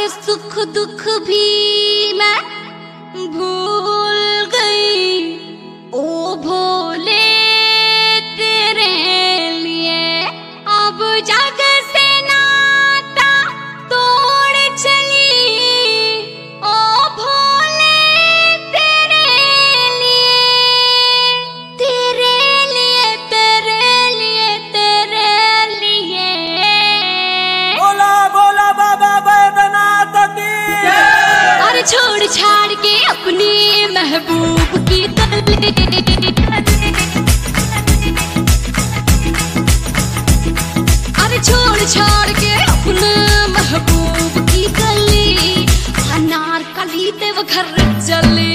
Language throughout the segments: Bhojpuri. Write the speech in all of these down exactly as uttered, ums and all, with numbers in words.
सुख दुख भी मैं भूल गई। ओ भोले तेरे लिए अब जग से नाता तोड़ चली। ओ भोले तेरे लिए तेरे लिए तेरे लिए तेरे लिए। बोला बोला बाबा बैद्यनाथ की। और छोड़ छाड़ के अपने महबूब की तले, अरे छोड़ छाड़ के अपने महबूब की गली, अनारकली देव घर चले।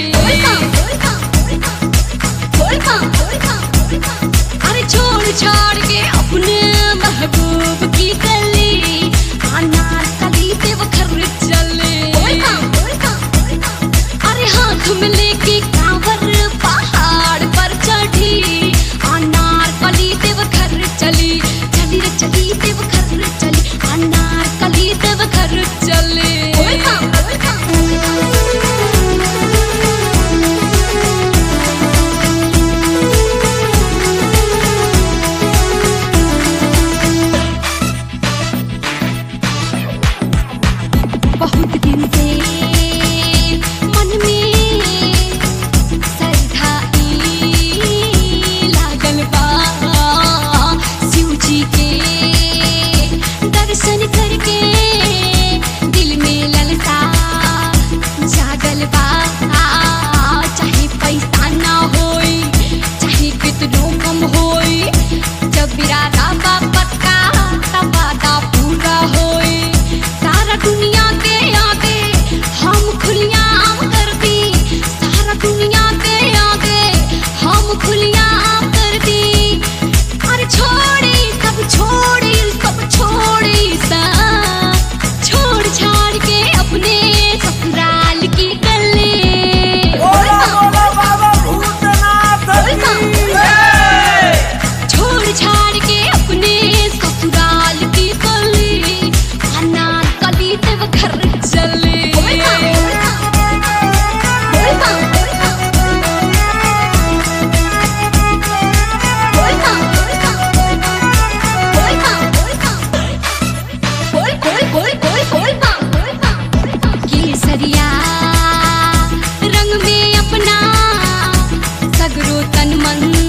अरे छोड़ छाड़ के अपने महबूब की गली, अनारकली देव घर चले। अरे हाथ में लेके कांवर पहाड़ पर चढ़ी, अनारकली देव घर चली। चली रे चली देव घर चली, अनारकली देव घर चले। बहुत दिन से मन में श्रद्धा लागल बा, शिव जी के दर्शन करके दिल में ललसा जागल बा। चाहे पैसा ना होई चाहे कितनो कम होई, जब बिरादा बा पक्का तब वादा पूरा होई। सारा दुनिया के आगे हम खुलियाम कर दी, सारा दुनिया के आगे हम खुलियाम कर दी। अरे छोड़ी सब छोड़ी सब छोड़ी सा, छोड़ छाड़ के अपने ससुराल की गली। बोला बोला बाबा भूतनाथ की। छोड़ छाड़ के अपने ससुराल की गली, अनारकली देव घर चले। केसरिया रंग में अपना सगरो तन मन